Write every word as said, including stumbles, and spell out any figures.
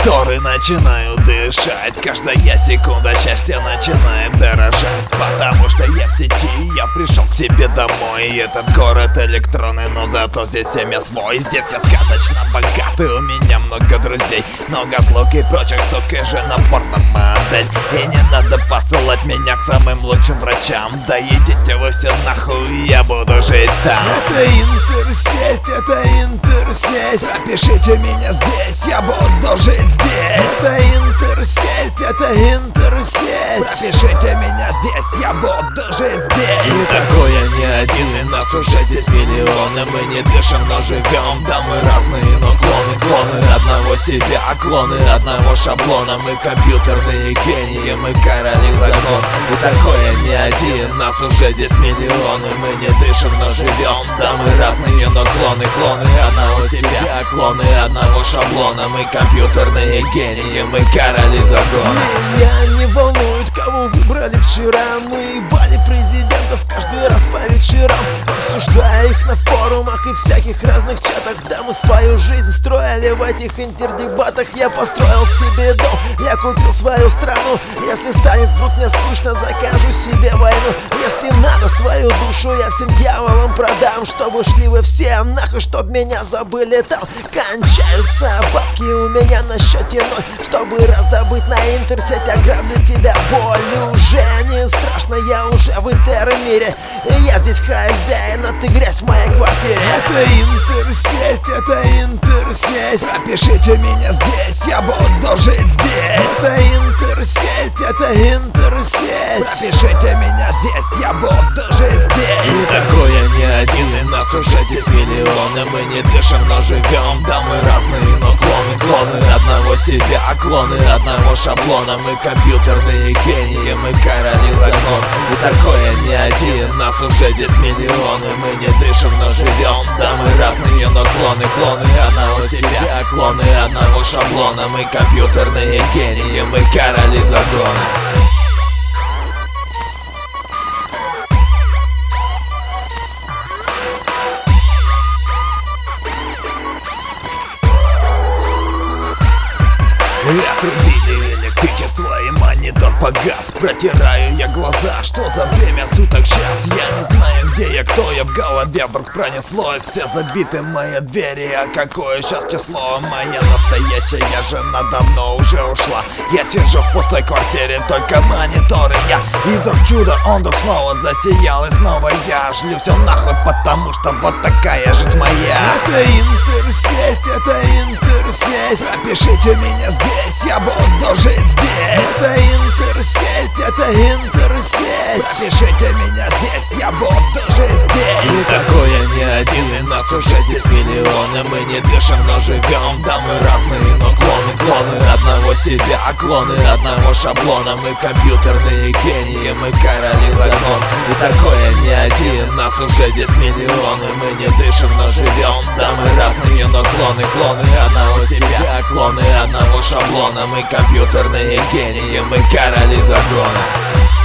мониторы начинают дышать. Каждая секунда счастья начинает дорожать, потому что я в сети, я пришел к себе домой. Этот город электронный, но зато здесь семья свой. Здесь я сказочно богатый, у меня много друзей, много слуг и прочих, сука же напорная модель. И не надо посылать меня к самым лучшим врачам. Да идите вы все нахуй, я буду жить там. Это интерсеть, это интерсеть. Пропишите меня здесь, я буду жить здесь. Это интерсеть, это интерсеть. Пропишите меня здесь, я буду жить здесь. И такой я не один, и нас уже здесь миллионы. Мы не дышим, но живем, да мы разные, но клоны, клоны одного себя, клоны одного шаблона. Мы компьютерные гении, мы короли закон. И такой я не один, нас уже здесь миллионы. Мы не дышим, но живем, да мы разные, но клоны, клоны одного себя, клоны одного шаблона. Мы компьютерные гении, мы короли закона. Меня не волнует, кого выбрали вчера. Мы ебали президентов каждый раз по вечерам, обсуждая их на форумах и всяких разных чатах. Да мы свою жизнь строили в этих интердебатах. Я построил себе дом, я купил свою страну. Если станет вдруг мне скучно, закажу себе войну. Если надо, свою душу я всем дьяволам продам, чтобы шли вы все нахуй, чтоб меня забыли там. Кончаются бабки у меня на счете ноль. Чтобы раздобыть на интерсеть, ограблю тебя. Боль уже не страшно, я уже в интермире. Я здесь хозяин, а ты грязь в моей квартире. Это интерсеть, это интерсеть. Пропишите меня здесь, я буду жить здесь. Это интерсеть, это интерсеть. Пропишите меня здесь, я буду жить здесь. И такой я не один, и нас уже здесь миллионы. Мы не дышим, но живем, да мы разные, но клоны, клоны одного себя, клоны одного шаблона. Мы компьютерные гении, мы короли закон. И такой я не один, нас уже здесь миллионы. Мы не дышим, но живем, да мы разные, но клоны, клоны одного себя, клоны одного шаблона. Мы компьютерные гении, мы короли закона. Отрубили электричество и монитор погас. Протираю я глаза, что за время суток сейчас. Я не знаю, где я, кто я, в голове вдруг пронеслось. Все забиты мои двери, а какое сейчас число? Моя настоящая жена давно уже ушла. Я сижу в пустой квартире, только мониторы я. И вдруг чудо, он вдруг снова засиял. И снова я шлю все нахуй, потому что вот такая жизнь моя. Это интерсеть, это интерсеть. Пропишите меня здесь, я буду жить здесь. Это интерсеть, это интерсеть. Пропишите меня здесь, я буду жить здесь. И такой я не один, и нас уже здесь миллионы. Мы не дышим, но живем, да мы разные, но клоны, клоны одного себя, клоны одного шаблона. Мы компьютерные гении, мы короли закон. И такой я не один, нас уже здесь миллионы. Мы не дышим, но живем, да мы разные, но клоны, клоны одного себя, клоны одного шаблона. Мы компьютерные гении, мы короли закона.